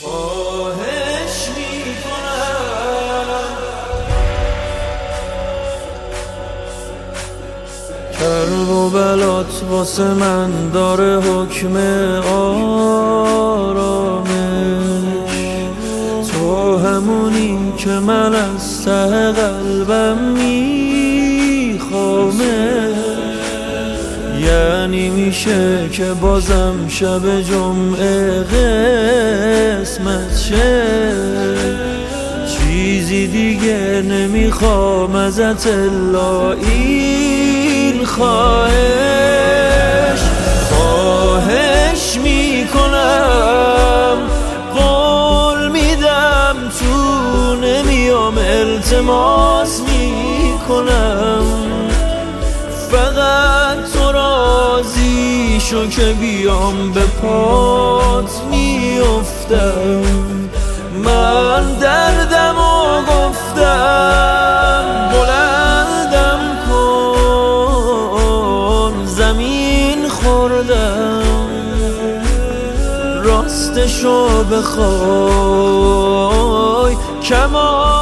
خواهش میکنم کرب و بلات واسه من داره حکم آرامش. تو همونی که من از ته قلبم میخوامه. یعنی میشه که بازم شب جمعه قسمت شه. چیزی دیگه نمیخوام ازت الا این خواهش میکنم. قول میدم تو نمیام، التماس میکنم فقط تو راضی شو که بیام به پات میافتم. من دردمو گفتم بلندم کن، زمین خوردم راستشو بخوای کم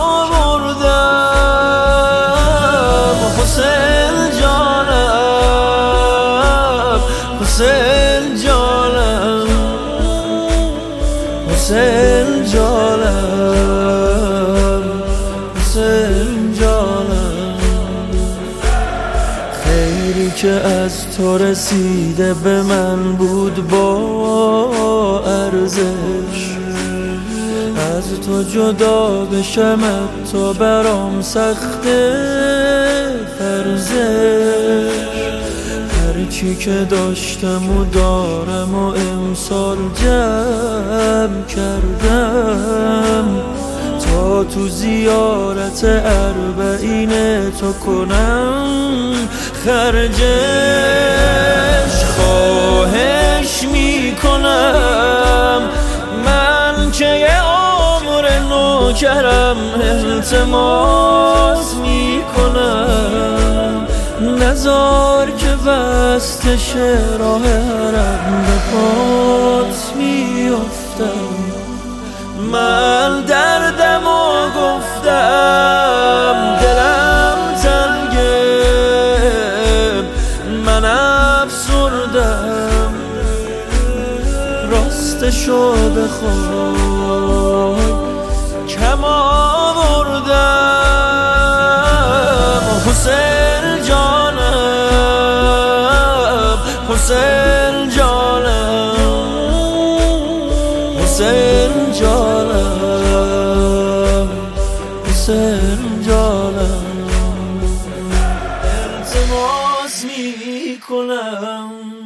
آوردم. حسین جانم، حسین جانم، حسین جانم، حسین جانم. خیری که از تو رسیده به من بود با ارزش. از تو جدا بشم تا برام سخته فرزش. هرچی که داشتم و دارم و امسال جمع کردم تا تو زیارت اربعین تو کنم خرجش. خواهش میکنم من که یه عمر نوکرم، التماس میکنم نزار که بسته شه راه حرم به پات میافتم. من دردمو گفتم دلم تنگه، من افسردم راستشو بخوای کم آوردم. حسین جانم، حسین جانم، حسین جانم، حسین جانم. التماس میکنم